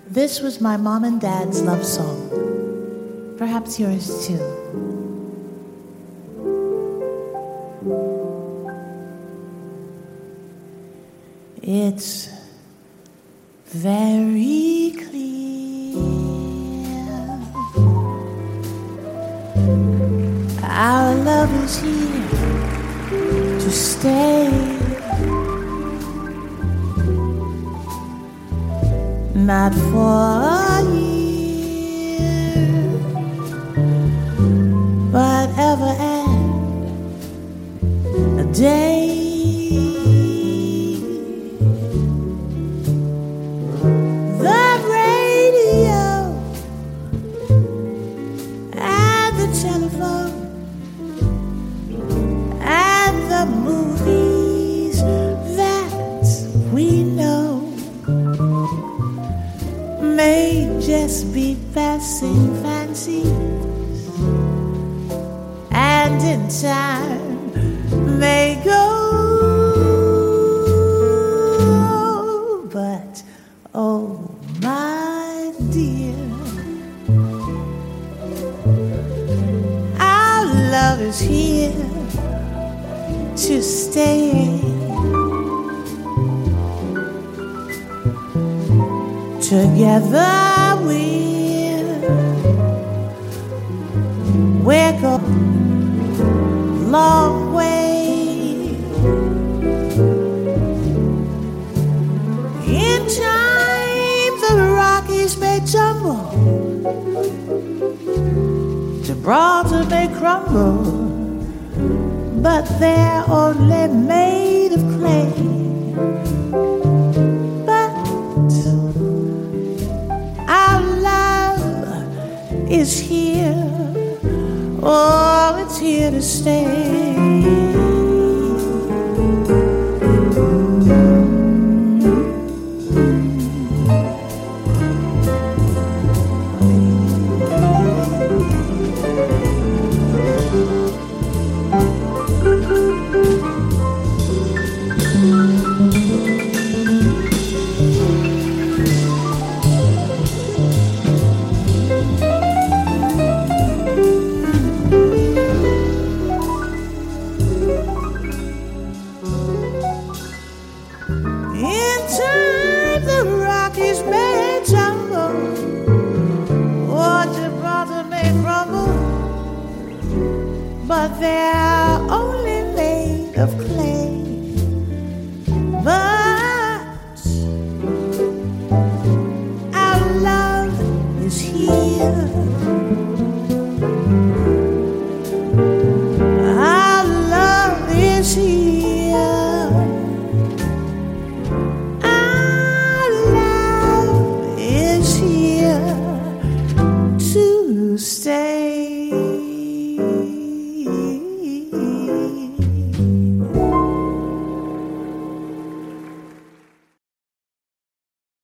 This was my mom and dad's love song. Perhaps yours too. It's very clear our love is here to stay. Not for a year, but ever and a day. The radio and the telephone and the movies that we know may just be passing fancies, and in time may go. But oh my dear, our love is here to stay. Together we're going a long way. In time the Rockies may tumble, Gibraltar may crumble, but they're only made of clay. Is here, oh, it's here to stay. But they're only made of clay. But our love is here